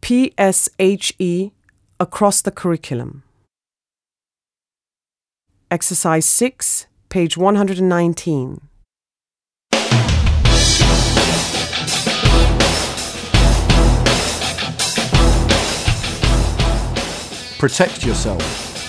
PSHE across the curriculum. Exercise 6, page 119. Protect yourself.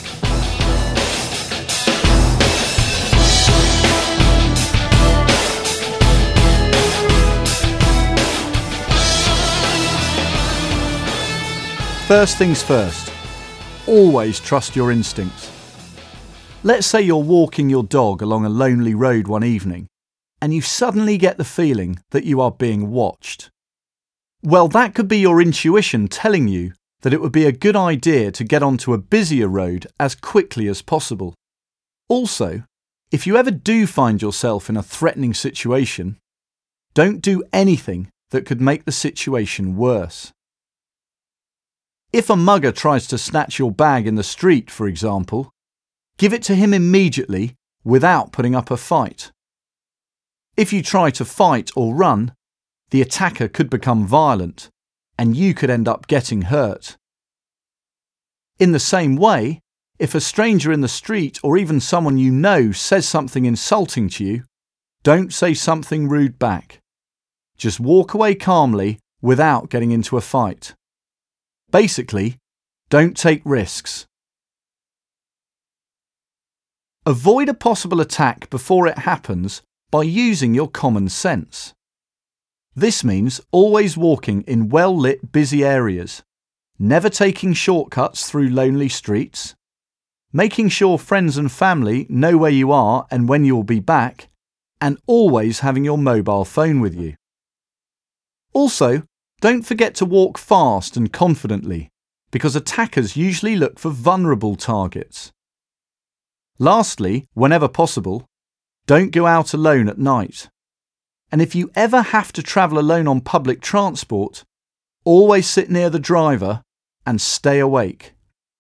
First things first, always trust your instincts. Let's say you're walking your dog along a lonely road one evening and you suddenly get the feeling that you are being watched. Well, that could be your intuition telling you that it would be a good idea to get onto a busier road as quickly as possible. Also, if you ever do find yourself in a threatening situation, don't do anything that could make the situation worse. If a mugger tries to snatch your bag in the street, for example, give it to him immediately without putting up a fight. If you try to fight or run, the attacker could become violent and you could end up getting hurt. In the same way, if a stranger in the street or even someone you know says something insulting to you, don't say something rude back. Just walk away calmly without getting into a fight. Basically, don't take risks. Avoid a possible attack before it happens by using your common sense. This means always walking in well-lit, busy areas, never taking shortcuts through lonely streets, making sure friends and family know where you are and when you will be back, and always having your mobile phone with you. Also, don't forget to walk fast and confidently, because attackers usually look for vulnerable targets. Lastly, whenever possible, don't go out alone at night. And if you ever have to travel alone on public transport, always sit near the driver and stay awake.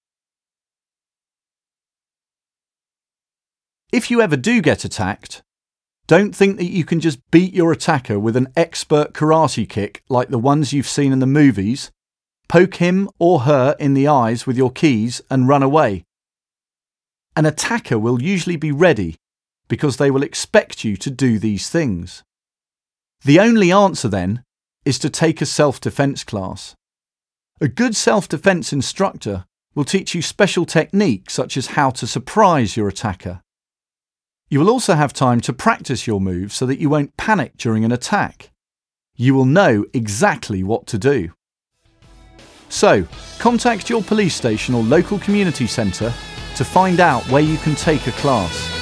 If you ever do get attacked, don't think that you can just beat your attacker with an expert karate kick like the ones you've seen in the movies, poke him or her in the eyes with your keys and run away. An attacker will usually be ready because they will expect you to do these things. The only answer then is to take a self-defense class. A good self-defense instructor will teach you special techniques such as how to surprise your attacker. You will also have time to practice your moves so that you won't panic during an attack. You will know exactly what to do. So, contact your police station or local community centre to find out where you can take a class.